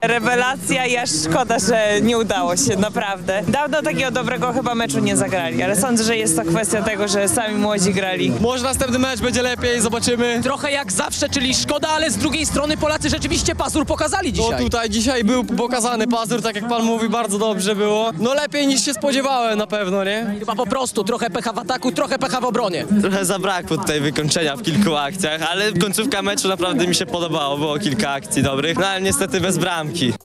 Rewelacja i aż szkoda, że nie udało się, naprawdę. Dawno takiego dobrego chyba meczu nie zagrali, ale sądzę, że jest to kwestia tego, że sami młodzi grali. Może następny mecz będzie lepiej, zobaczymy. Trochę jak zawsze, czyli szkoda, ale z drugiej strony Polacy rzeczywiście pazur pokazali No dzisiaj. tutaj dzisiaj był pokazany pazur, tak jak pan mówi, bardzo dobrze było. No lepiej niż się spodziewałem na pewno, nie? Chyba po prostu trochę pecha w ataku, trochę pecha w obronie. Trochę zabrakło tutaj wykończenia w kilku akcjach, ale końcówka meczu naprawdę mi się podobało, było kilka akcji dobrych, no ale niestety bez bramki.